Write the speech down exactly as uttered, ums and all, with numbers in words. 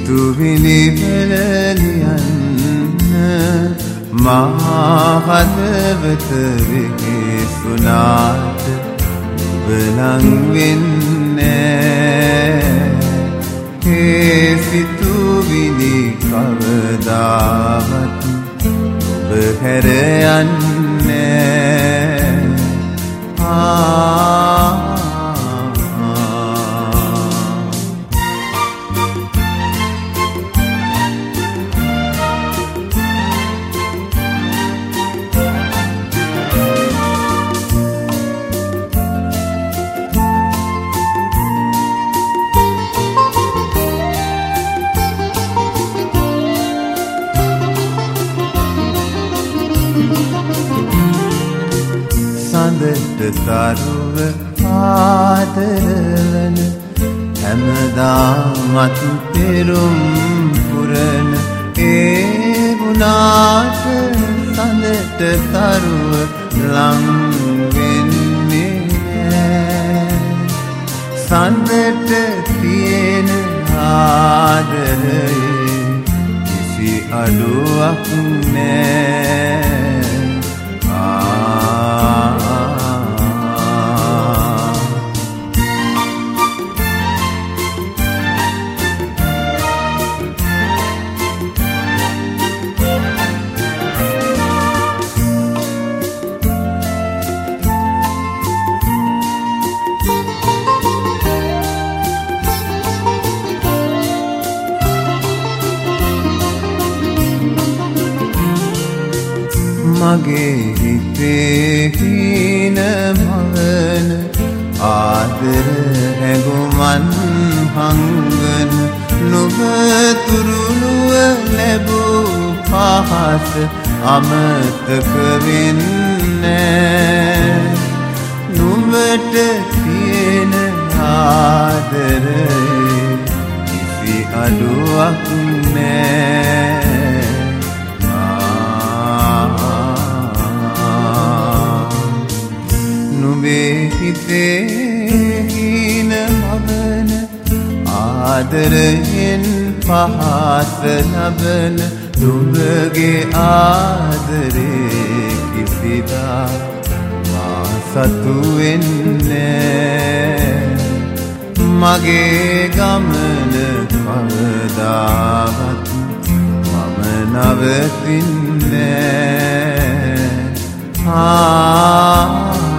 සිතුවිලි වෙලලියන්න මා හදවත වෙහෙසුනාට ඔබ ලං වෙන්නේ ඒ සිතුවිලි කවදාවත් ඔබ හැර යන්නේ ආ සඳට තරුව ආදරවන හැමදාමත් පෙරුම් පුරන ඒ වුණාට සඳට තරුව ලං වෙන්නේ නෑ සඳට තියෙන ආදරයේ කිසි අඩුවක් නෑ මගේ හිතේ හීන මවන ආදර හැඟුමන් හංගන නුඹ තුරුළුව ලැබූ පහස අමතක වෙන්නේ නුඹට තියෙන ආදරේ කිසි අඩුවක් නෑ නුඹේ හිතේ හීන මවන ආදරයෙන් පහස ලබන නුඹගේ ආදරේ කිසිදා මා සතු වෙන්නේ මගේ ගමන කවදාවත් මම නවතින්නේ ආ